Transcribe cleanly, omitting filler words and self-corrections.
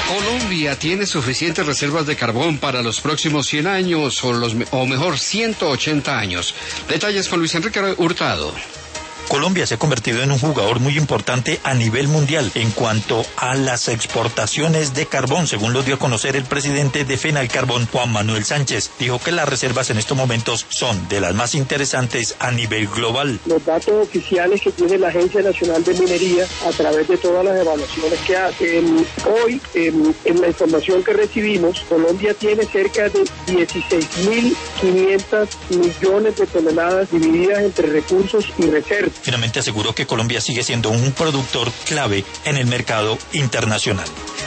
Colombia tiene suficientes reservas de carbón para los próximos 100 años, o mejor, 180 años. Detalles con Luis Enrique Hurtado. Colombia se ha convertido en un jugador muy importante a nivel mundial en cuanto a las exportaciones de carbón, según lo dio a conocer el presidente de FENALCARBON, Juan Manuel Sánchez. Dijo que las reservas en estos momentos son de las más interesantes a nivel global. Los datos oficiales que tiene la Agencia Nacional de Minería a través de todas las evaluaciones que hace. Hoy, en la información que recibimos, Colombia tiene cerca de 16.500 millones de toneladas divididas entre recursos y reservas. Finalmente aseguró que Colombia sigue siendo un productor clave en el mercado internacional.